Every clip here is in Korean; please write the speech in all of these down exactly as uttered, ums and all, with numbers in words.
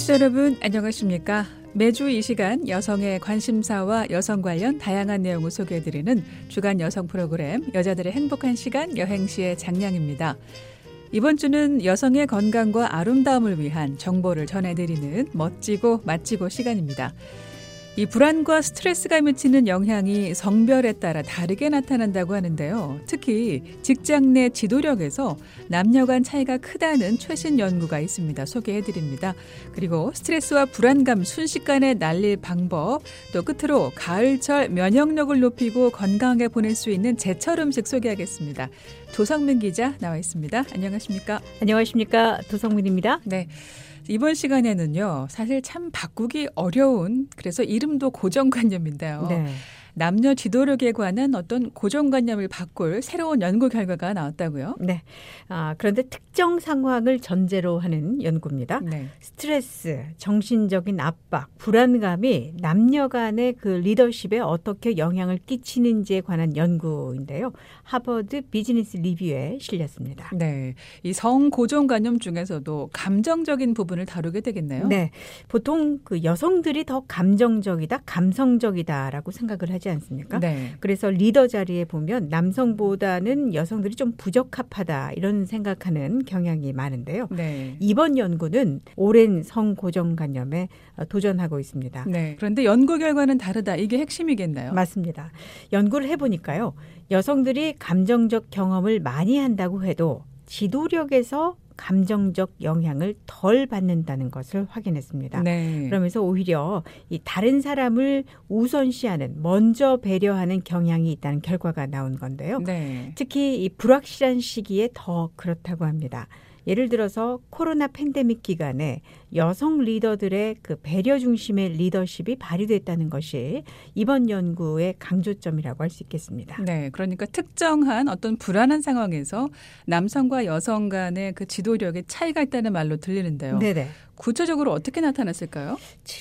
청취자 여러분 안녕하십니까? 매주 이 시간 여성의 관심사와 여성 관련 다양한 내용을 소개해드리는 주간 여성 프로그램 여자들의 행복한 시간 여행시의 장량입니다. 이번 주는 여성의 건강과 아름다움을 위한 정보를 전해드리는 멋지고 맛지고 시간입니다. 이 불안과 스트레스가 미치는 영향이 성별에 따라 다르게 나타난다고 하는데요. 특히 직장 내 지도력에서 남녀 간 차이가 크다는 최신 연구가 있습니다. 소개해드립니다. 그리고 스트레스와 불안감 순식간에 날릴 방법, 또 끝으로 가을철 면역력을 높이고 건강하게 보낼 수 있는 제철 음식 소개하겠습니다. 도성민 기자 나와 있습니다. 안녕하십니까? 안녕하십니까? 도성민입니다. 네. 이번 시간에는요. 사실 참 바꾸기 어려운 그래서 이름도 고정관념인데요. 네. 남녀 지도력에 관한 어떤 고정관념을 바꿀 새로운 연구 결과가 나왔다고요? 네. 아, 그런데 특정 상황을 전제로 하는 연구입니다. 네. 스트레스, 정신적인 압박, 불안감이 남녀 간의 그 리더십에 어떻게 영향을 끼치는지에 관한 연구인데요. 하버드 비즈니스 리뷰에 실렸습니다. 네. 이 성 고정관념 중에서도 감정적인 부분을 다루게 되겠네요. 네. 보통 그 여성들이 더 감정적이다, 감성적이다라고 생각을 하지 않습니까? 네. 그래서 리더 자리에 보면 남성보다는 여성들이 좀 부적합하다 이런 생각하는 경향이 많은데요. 네. 이번 연구는 오랜 성 고정관념에 도전하고 있습니다. 네. 그런데 연구 결과는 다르다. 이게 핵심이겠나요? 맞습니다. 연구를 해보니까요. 여성들이 감정적 경험을 많이 한다고 해도 지도력에서 감정적 영향을 덜 받는다는 것을 확인했습니다. 네. 그러면서 오히려 이 다른 사람을 우선시하는 먼저 배려하는 경향이 있다는 결과가 나온 건데요. 네. 특히 이 불확실한 시기에 더 그렇다고 합니다. 예를 들어서 코로나 팬데믹 기간에 여성 리더들의 그 배려 중심의 리더십이 발휘됐다는 것이 이번 연구의 강조점이라고 할 수 있겠습니다. 네, 그러니까 특정한 어떤 불안한 상황에서 남성과 여성 간의 그 지도력의 차이가 있다는 말로 들리는데요. 네네. 구체적으로 어떻게 나타났을까요?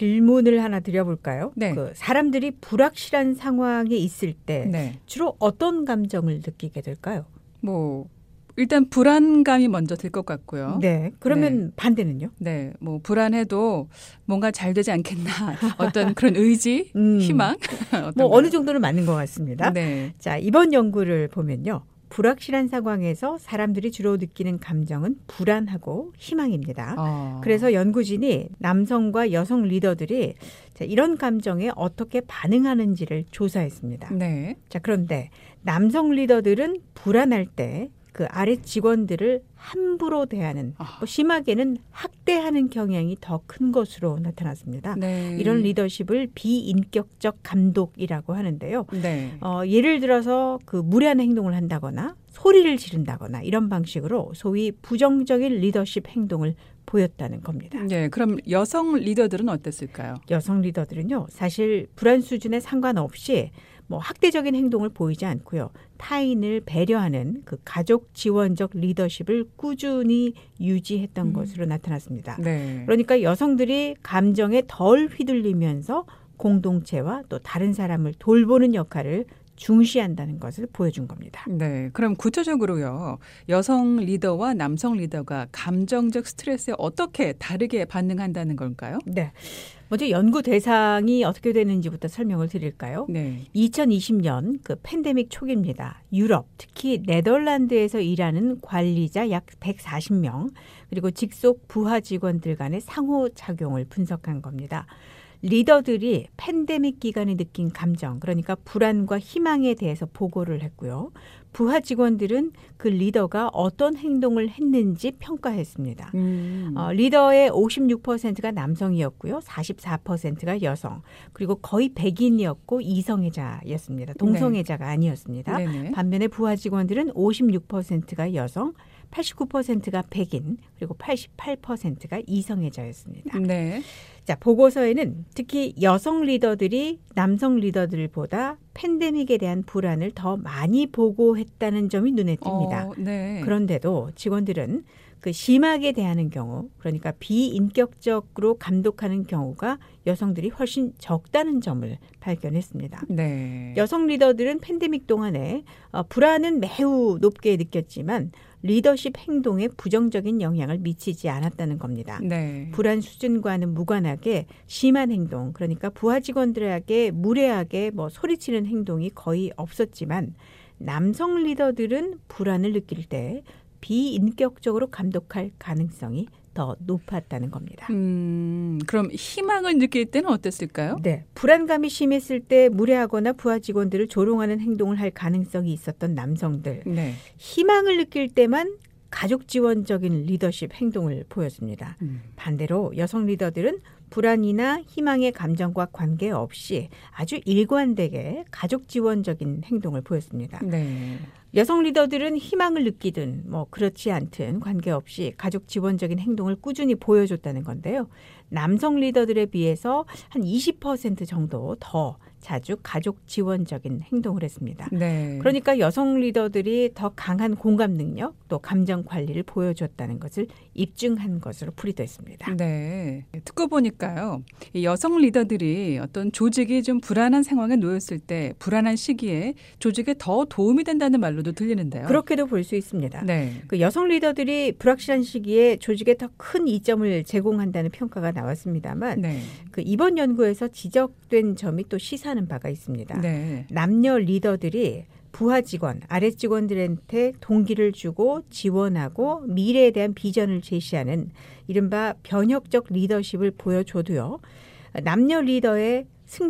질문을 하나 드려볼까요? 네. 그 사람들이 불확실한 상황에 있을 때 네. 주로 어떤 감정을 느끼게 될까요? 뭐 일단 불안감이 먼저 들 것 같고요. 네. 그러면 네. 반대는요? 네. 뭐 불안해도 뭔가 잘 되지 않겠나. 어떤 그런 의지, 음. 희망. 뭐 어느 정도는 맞는 것 같습니다. 네. 자, 이번 연구를 보면요. 불확실한 상황에서 사람들이 주로 느끼는 감정은 불안하고 희망입니다. 어. 그래서 연구진이 남성과 여성 리더들이 자, 이런 감정에 어떻게 반응하는지를 조사했습니다. 네. 자, 그런데 남성 리더들은 불안할 때 그 아래 직원들을 함부로 대하는, 뭐 심하게는 학대하는 경향이 더 큰 것으로 나타났습니다. 네. 이런 리더십을 비인격적 감독이라고 하는데요. 네. 어, 예를 들어서 그 무례한 행동을 한다거나 소리를 지른다거나 이런 방식으로 소위 부정적인 리더십 행동을 보였다는 겁니다. 네, 그럼 여성 리더들은 어땠을까요? 여성 리더들은요, 사실 불안 수준에 상관없이 뭐 학대적인 행동을 보이지 않고요. 타인을 배려하는 그 가족 지원적 리더십을 꾸준히 유지했던 음. 것으로 나타났습니다. 네. 그러니까 여성들이 감정에 덜 휘둘리면서 공동체와 또 다른 사람을 돌보는 역할을 중시한다는 것을 보여준 겁니다. 네, 그럼 구체적으로요. 여성 리더와 남성 리더가 감정적 스트레스에 어떻게 다르게 반응한다는 걸까요? 네. 먼저 연구 대상이 어떻게 되는지부터 설명을 드릴까요? 네. 이천이십 년 그 팬데믹 초기입니다. 유럽, 특히 네덜란드에서 일하는 관리자 약 백사십 명, 그리고 직속 부하 직원들 간의 상호작용을 분석한 겁니다. 리더들이 팬데믹 기간에 느낀 감정, 그러니까 불안과 희망에 대해서 보고를 했고요. 부하 직원들은 그 리더가 어떤 행동을 했는지 평가했습니다. 음. 어, 리더의 오십육 퍼센트가 남성이었고요. 사십사 퍼센트가 여성, 그리고 거의 백인이었고 이성애자였습니다. 동성애자가 네. 아니었습니다. 네네. 반면에 부하 직원들은 오십육 퍼센트가 여성, 팔십구 퍼센트가 백인, 그리고 팔십팔 퍼센트가 이성애자였습니다. 네. 자, 보고서에는 특히 여성 리더들이 남성 리더들보다 팬데믹에 대한 불안을 더 많이 보고했다는 점이 눈에 띕니다. 어, 네. 그런데도 직원들은 그 심하게 대하는 경우, 그러니까 비인격적으로 감독하는 경우가 여성들이 훨씬 적다는 점을 발견했습니다. 네. 여성 리더들은 팬데믹 동안에 어, 불안은 매우 높게 느꼈지만 리더십 행동에 부정적인 영향을 미치지 않았다는 겁니다. 네. 불안 수준과는 무관하게 심한 행동, 그러니까 부하 직원들에게 무례하게 뭐 소리치는 행동이 거의 없었지만 남성 리더들은 불안을 느낄 때 비인격적으로 감독할 가능성이 더 높았다는 겁니다. 음, 그럼 희망을 느낄 때는 어땠을까요? 네, 불안감이 심했을 때 무례하거나 부하 직원들을 조롱하는 행동을 할 가능성이 있었던 남성들. 네. 희망을 느낄 때만 가족 지원적인 리더십 행동을 보였습니다. 음. 반대로 여성 리더들은 불안이나 희망의 감정과 관계없이 아주 일관되게 가족 지원적인 행동을 보였습니다. 네. 여성 리더들은 희망을 느끼든 뭐 그렇지 않든 관계없이 가족 지원적인 행동을 꾸준히 보여줬다는 건데요. 남성 리더들에 비해서 한 이십 퍼센트 정도 더 자주 가족 지원적인 행동을 했습니다. 네. 그러니까 여성 리더들이 더 강한 공감 능력 또 감정 관리를 보여줬다는 것을 입증한 것으로 풀이됐습니다. 네. 듣고 보니까요. 이 여성 리더들이 어떤 조직이 좀 불안한 상황에 놓였을 때 불안한 시기에 조직에 더 도움이 된다는 말로도 들리는데요. 그렇게도 볼 수 있습니다. 네. 그 여성 리더들이 불확실한 시기에 조직에 더 큰 이점을 제공한다는 평가가 나왔습니다만 네. 그 이번 연구에서 지적된 점이 또 시사하는 바가 있습니다. 네. 남녀 리더들이 부하 직원, 아래 직원들한테 동기를 주고 지원하고 미래에 대한 비전을 제시하는 이른바 변혁적 리더십을 보여줘도요. 남녀 리더의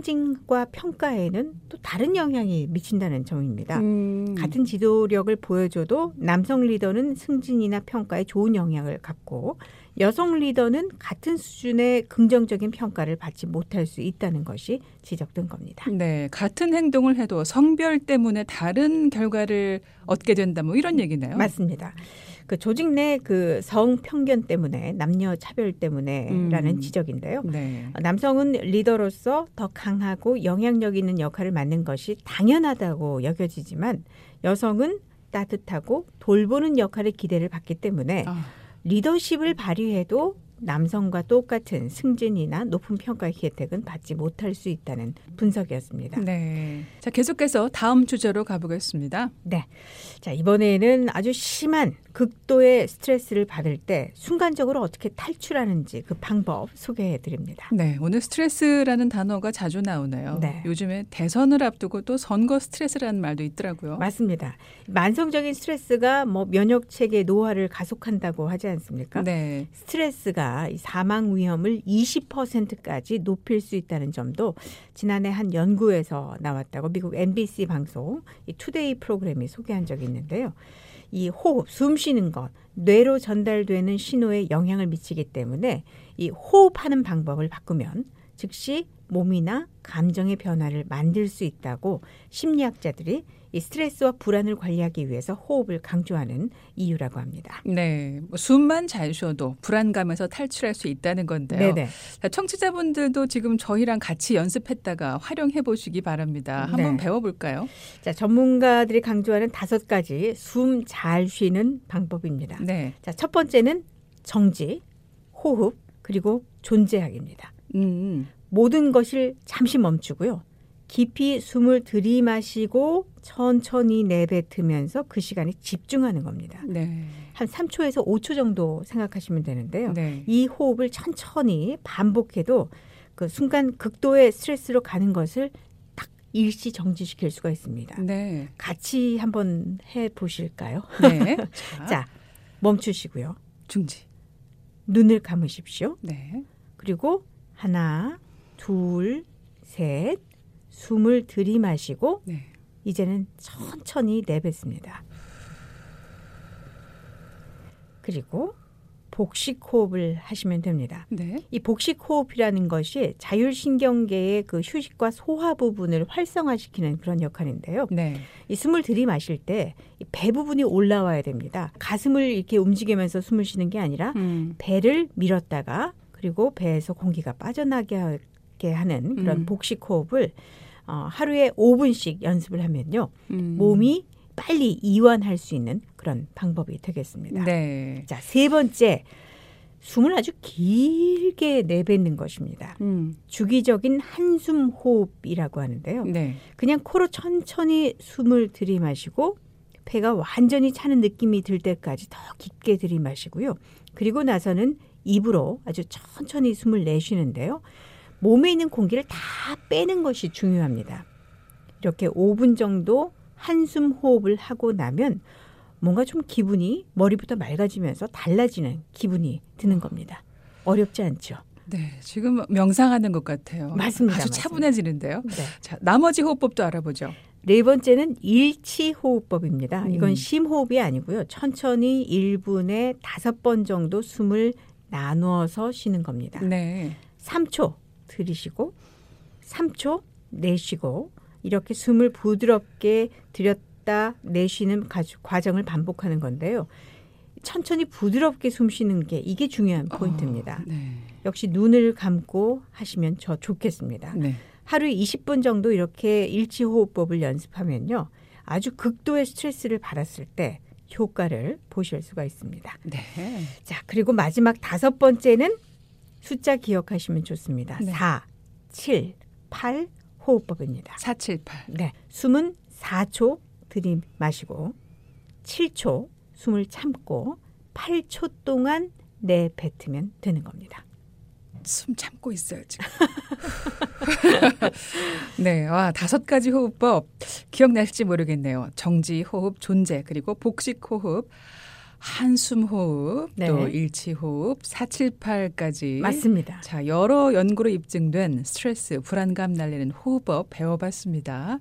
승진과 평가에는 또 다른 영향이 미친다는 점입니다. 음. 같은 지도력을 보여줘도 남성 리더는 승진이나 평가에 좋은 영향을 갖고 여성 리더는 같은 수준의 긍정적인 평가를 받지 못할 수 있다는 것이 지적된 겁니다. 네, 같은 행동을 해도 성별 때문에 다른 결과를 얻게 된다, 뭐 이런 얘기네요. 맞습니다. 그 조직 내 그 성편견 때문에 남녀 차별 때문에라는 음. 지적인데요. 네. 남성은 리더로서 더 강하고 영향력 있는 역할을 맡는 것이 당연하다고 여겨지지만 여성은 따뜻하고 돌보는 역할의 기대를 받기 때문에 아. 리더십을 발휘해도 남성과 똑같은 승진이나 높은 평가의 혜택은 받지 못할 수 있다는 분석이었습니다. 네. 자, 계속해서 다음 주제로 가보겠습니다. 네. 자, 이번에는 아주 심한 극도의 스트레스를 받을 때 순간적으로 어떻게 탈출하는지 그 방법 소개해 드립니다. 네. 오늘 스트레스라는 단어가 자주 나오네요. 네. 요즘에 대선을 앞두고 또 선거 스트레스라는 말도 있더라고요. 맞습니다. 만성적인 스트레스가 뭐 면역 체계 노화를 가속한다고 하지 않습니까? 네. 스트레스가 사망 위험을 이십 퍼센트까지 높일 수 있다는 점도 지난해 한 연구에서 나왔다고 미국 엠비씨 방송 이 투데이 프로그램이 소개한 적이 있는데요. 이 호흡, 숨 쉬는 것, 뇌로 전달되는 신호에 영향을 미치기 때문에 이 호흡하는 방법을 바꾸면 즉시 몸이나 감정의 변화를 만들 수 있다고 심리학자들이 이 스트레스와 불안을 관리하기 위해서 호흡을 강조하는 이유라고 합니다. 네, 뭐 숨만 잘 쉬어도 불안감에서 탈출할 수 있다는 건데요. 네네. 자, 청취자분들도 지금 저희랑 같이 연습했다가 활용해 보시기 바랍니다. 한번 네. 배워볼까요? 자, 전문가들이 강조하는 다섯 가지 숨 잘 쉬는 방법입니다. 네. 자, 첫 번째는 정지, 호흡, 그리고 존재하기입니다. 음. 모든 것을 잠시 멈추고요. 깊이 숨을 들이마시고 천천히 내뱉으면서 그 시간에 집중하는 겁니다. 네. 한 삼 초에서 오 초 정도 생각하시면 되는데요. 네. 이 호흡을 천천히 반복해도 그 순간 극도의 스트레스로 가는 것을 딱 일시 정지시킬 수가 있습니다. 네. 같이 한번 해보실까요? 네. 자, 자, 멈추시고요. 중지. 눈을 감으십시오. 네. 그리고 하나, 둘, 셋, 숨을 들이마시고 네. 이제는 천천히 내뱉습니다. 그리고 복식 호흡을 하시면 됩니다. 네. 이 복식 호흡이라는 것이 자율신경계의 그 휴식과 소화 부분을 활성화시키는 그런 역할인데요. 네. 이 숨을 들이마실 때 배 부분이 올라와야 됩니다. 가슴을 이렇게 움직이면서 숨을 쉬는 게 아니라 음. 배를 밀었다가 그리고 배에서 공기가 빠져나게 하는 그런 음. 복식 호흡을 어, 하루에 오 분씩 연습을 하면요. 음. 몸이 빨리 이완할 수 있는 그런 방법이 되겠습니다. 네. 자, 세 번째. 숨을 아주 길게 내뱉는 것입니다. 음. 주기적인 한숨 호흡이라고 하는데요. 네. 그냥 코로 천천히 숨을 들이마시고 배가 완전히 차는 느낌이 들 때까지 더 깊게 들이마시고요. 그리고 나서는 입으로 아주 천천히 숨을 내쉬는데요. 몸에 있는 공기를 다 빼는 것이 중요합니다. 이렇게 오 분 정도 한숨 호흡을 하고 나면 뭔가 좀 기분이 머리부터 맑아지면서 달라지는 기분이 드는 겁니다. 어렵지 않죠? 네, 지금 명상하는 것 같아요. 맞습니다. 아주 맞습니다. 차분해지는데요. 네. 자, 나머지 호흡법도 알아보죠. 네 번째는 일치호흡법입니다. 음. 이건 심호흡이 아니고요. 천천히 일 분에 다섯 번 정도 숨을 나누어서 쉬는 겁니다. 네. 삼 초 들이쉬고 삼 초 내쉬고 이렇게 숨을 부드럽게 들였다 내쉬는 과정을 반복하는 건데요. 천천히 부드럽게 숨 쉬는 게 이게 중요한 포인트입니다. 어, 네. 역시 눈을 감고 하시면 저 좋겠습니다. 네. 하루에 이십 분 정도 이렇게 일치호흡법을 연습하면요. 아주 극도의 스트레스를 받았을 때 효과를 보실 수가 있습니다. 네. 자, 그리고 마지막 다섯 번째는 숫자 기억하시면 좋습니다. 네. 사, 칠, 팔 호흡법입니다. 사, 칠, 팔. 네. 숨은 사 초 들이마시고 칠 초 숨을 참고 팔 초 동안 내뱉으면 되는 겁니다. 숨 참고 있어요, 지금. 네, 와, 다섯 가지 호흡법 기억나실지 모르겠네요. 정지 호흡, 존재, 그리고 복식 호흡, 한숨 호흡, 네. 또 일치 호흡, 사, 칠, 팔까지. 맞습니다. 자, 여러 연구로 입증된 스트레스, 불안감 날리는 호흡법 배워봤습니다.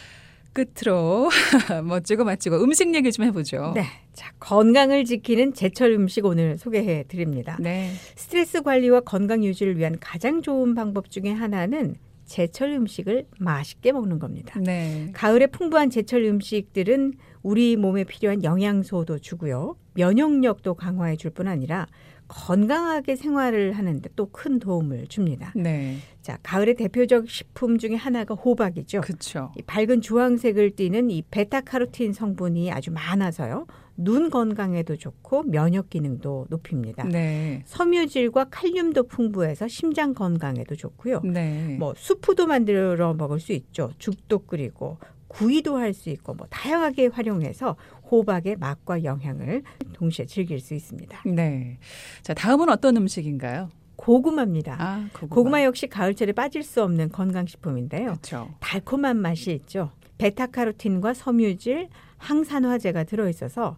끝으로 멋지고 맛지고 음식 얘기 좀 해보죠. 네, 자 건강을 지키는 제철 음식 오늘 소개해 드립니다. 네. 스트레스 관리와 건강 유지를 위한 가장 좋은 방법 중에 하나는 제철 음식을 맛있게 먹는 겁니다. 네. 가을에 풍부한 제철 음식들은 우리 몸에 필요한 영양소도 주고요. 면역력도 강화해 줄 뿐 아니라 건강하게 생활을 하는데 또 큰 도움을 줍니다. 네. 자, 가을의 대표적 식품 중에 하나가 호박이죠. 그렇죠. 이 밝은 주황색을 띠는 이 베타카로틴 성분이 아주 많아서요. 눈 건강에도 좋고 면역 기능도 높입니다. 네. 섬유질과 칼륨도 풍부해서 심장 건강에도 좋고요. 네. 뭐 수프도 만들어 먹을 수 있죠. 죽도 끓이고 구이도 할 수 있고 뭐 다양하게 활용해서 호박의 맛과 영향을 동시에 즐길 수 있습니다. 네. 자, 다음은 어떤 음식인가요? 고구마입니다. 아, 고구마. 고구마 역시 가을철에 빠질 수 없는 건강식품인데요. 그렇죠. 달콤한 맛이 있죠. 베타카로틴과 섬유질, 항산화제가 들어있어서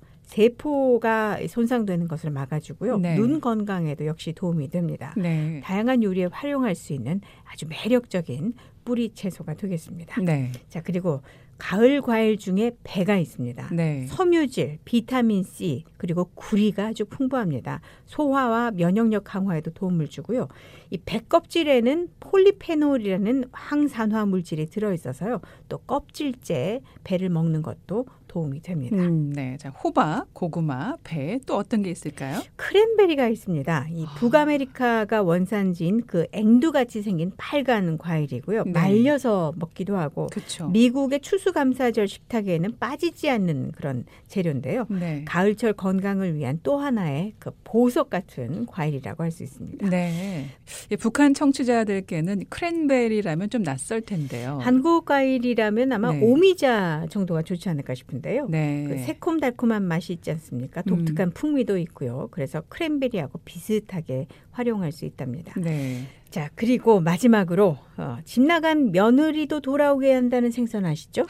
세포가 손상되는 것을 막아주고요. 네. 눈 건강에도 역시 도움이 됩니다. 네. 다양한 요리에 활용할 수 있는 아주 매력적인 뿌리 채소가 되겠습니다. 네. 자, 그리고 가을 과일 중에 배가 있습니다. 네. 섬유질, 비타민 C, 그리고 구리가 아주 풍부합니다. 소화와 면역력 강화에도 도움을 주고요. 이 배 껍질에는 폴리페놀이라는 항산화 물질이 들어있어서요. 또 껍질째 배를 먹는 것도 도움이 됩니다. 음, 네. 자, 호박, 고구마, 배, 또 어떤 게 있을까요? 크랜베리가 있습니다. 이 북아메리카가 원산지인 그 앵두같이 생긴 빨간 과일이고요. 네. 말려서 먹기도 하고 그렇죠. 미국의 추수감사절 식탁에는 빠지지 않는 그런 재료인데요. 네. 가을철 건강을 위한 또 하나의 그 보석 같은 과일이라고 할 수 있습니다. 네. 예, 북한 청취자들께는 크랜베리라면 좀 낯설 텐데요. 한국 과일이라면 아마 네. 오미자 정도가 좋지 않을까 싶은데요. 네. 그 새콤달콤한 맛이 있지 않습니까? 독특한 음. 풍미도 있고요. 그래서 크랜베리하고 비슷하게 활용할 수 있답니다. 네. 자, 그리고 마지막으로 어, 집 나간 며느리도 돌아오게 한다는 생선 아시죠?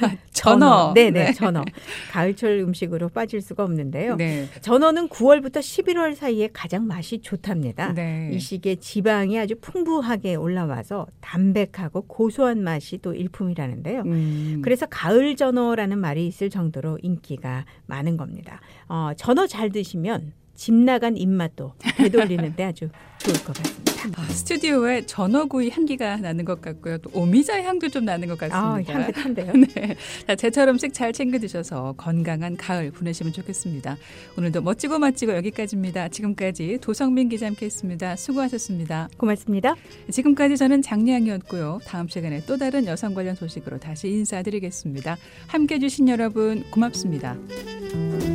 전어. 네네, 네. 전어. 가을철 음식으로 빠질 수가 없는데요. 네. 전어는 구월부터 십일월 사이에 가장 맛이 좋답니다. 네. 이 시기에 지방이 아주 풍부하게 올라와서 담백하고 고소한 맛이 또 일품이라는데요. 음. 그래서 가을 전어라는 말이 있을 정도로 인기가 많은 겁니다. 어, 전어 잘 드시면 집 나간 입맛도 되돌리는데 아주 좋을 것 같습니다. 아, 스튜디오에 전어구이 향기가 나는 것 같고요. 또 오미자 향도 좀 나는 것 같습니다. 아, 향긋한데요. 네. 자, 제철 음식 잘 챙겨 드셔서 건강한 가을 보내시면 좋겠습니다. 오늘도 멋지고 맛지고 여기까지입니다. 지금까지 도성민 기자 함께했습니다. 수고하셨습니다. 고맙습니다. 지금까지 저는 장량이었고요. 다음 시간에 또 다른 여성 관련 소식으로 다시 인사드리겠습니다. 함께해 주신 여러분 고맙습니다.